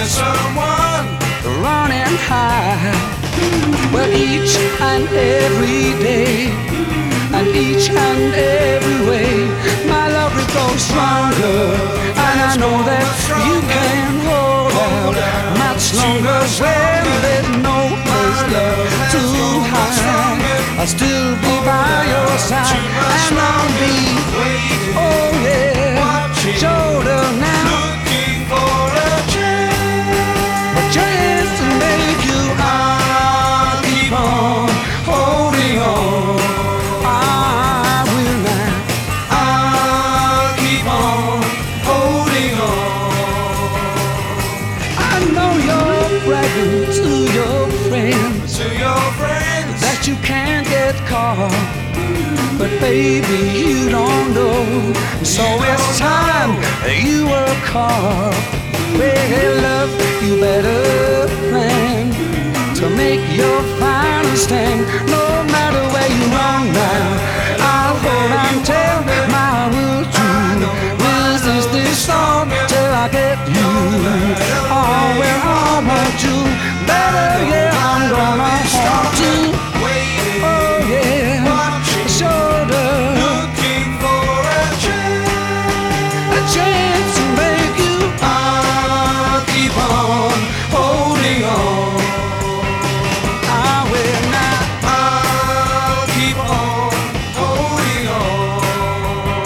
with someone running high. Well, each and every day, and each and every way, my love will grow stronger, and I know that you can hold out much longer. When there's no place left to hide, I'll still be by your side, and I'll be, oh yeah, shoulder now, looking for a chance to make you. I'll keep on holding on. I will now. I'll keep on holding on. I know you're bragging to your friends To your friends that you can't get caught, but baby, you don't know. So it's time you were caught. Well, love, you better plan to make your final stand. No matter where you run now, I'll hold on till my will to resist this thought till I get you. Oh, well, I want you better, yeah, I'm gonna haunt you. waiting, Oh, yeah, watching, shoulder, looking for a chance to make you. I'll keep on holding on. I will not. I'll keep on holding on.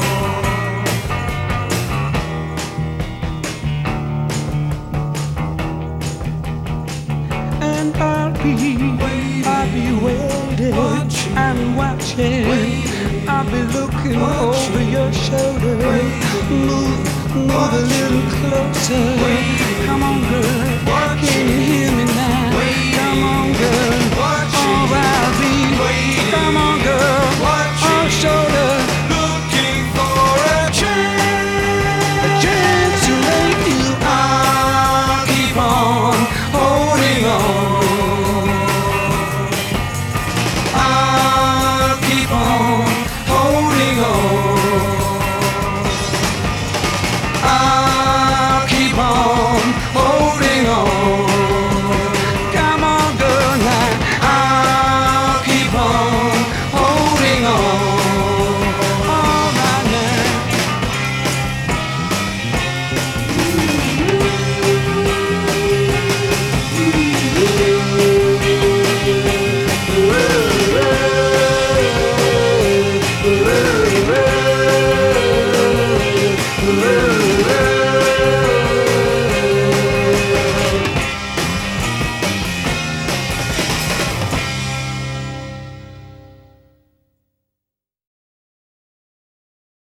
And I'll be waiting and watching. I'll be looking over your shoulder. Move a little closer. Come on, girl. Can you hear me now? Come on, girl. Oh, I'll be. Come on, girl. Oh, shoulder. Looking for a A chance to make you. I'll keep on holding on. I'll keep on holding on. I'll keep on holding on.